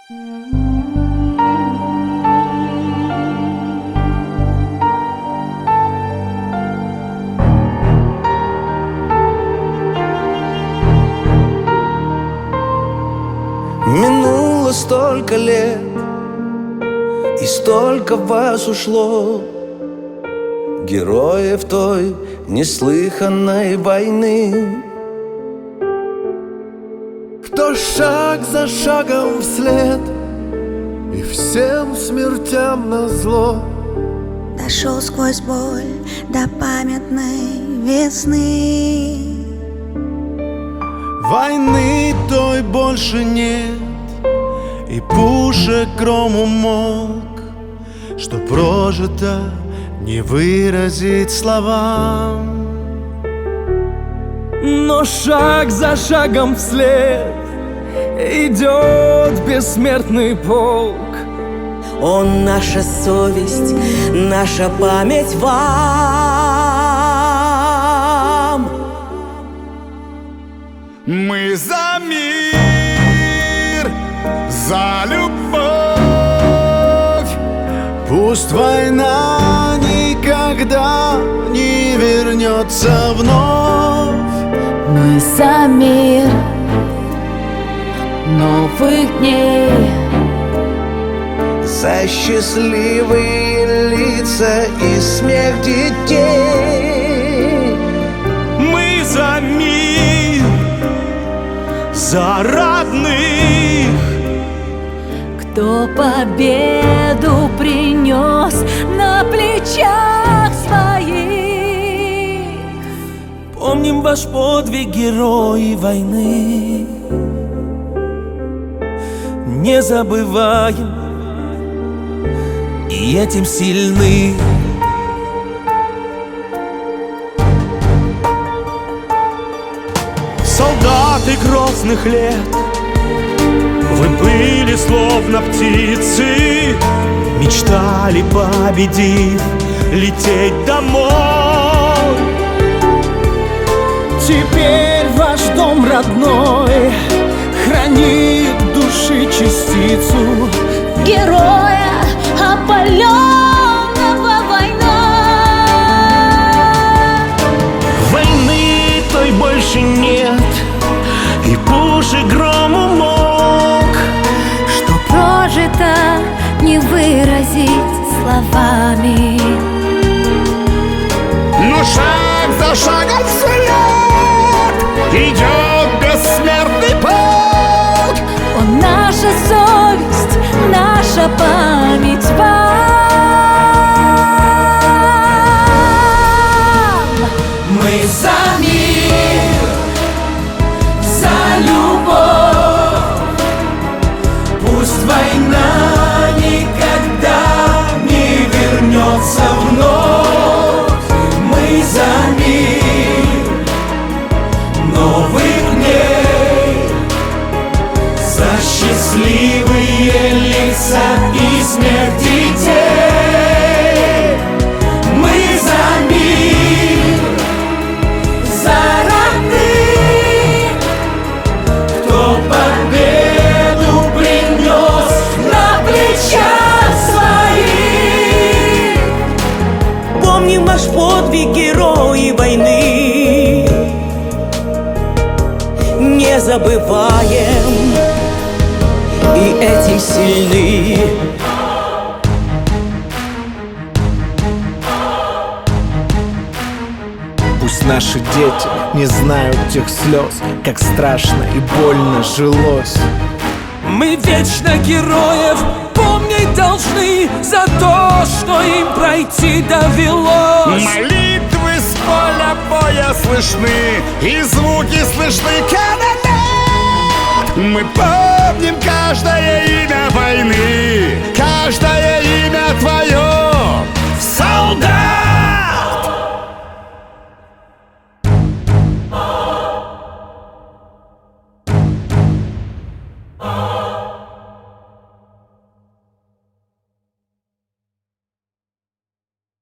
Минуло столько лет, и столько вас ушло, героев той неслыханной войны, кто шаг за шагом вслед и всем смертям назло дошел сквозь боль до памятной весны. Войны той больше нет, и пушек гром умолк, что прожито не выразить словам. Но шаг за шагом вслед идет бессмертный полк. Он наша совесть, наша память вам. Мы за мир, за любовь. Пусть война никогда не вернется вновь. Мы за мир новых дней, за счастливые лица и смех детей. Мы за мир, за родных, кто победу принес на плечах своих. Помним ваш подвиг, герои войны, не забываем и этим сильны. солдаты грозных лет, вы были словно птицы, мечтали, победив, лететь домой. Теперь ваш дом родной хранит души частицу Героя, опаленного войной. Войны той больше нет, и пушек гром умолк, Что прожито не выразить словами. Но шаг за шагом вслед идет бессмертный полк. Он наша совесть, наша память вам. Мы за мир, за любовь. Пусть война никогда не вернется вновь. Мы за мир новых дней, за счастливые лица и смех детей. Мы за мир, за родных, кто победу принес на плечах своих. Помним ваш подвиг, герои войны, не забываем и этим сильны. Пусть наши дети не знают тех слез, как страшно и больно жилось. Мы вечно героев помнить должны за то, что им пройти довелось. Молитвы с поля боя слышны, и звуки слышны канонад. Мы помним каждое имя войны, каждое имя твое, солдат.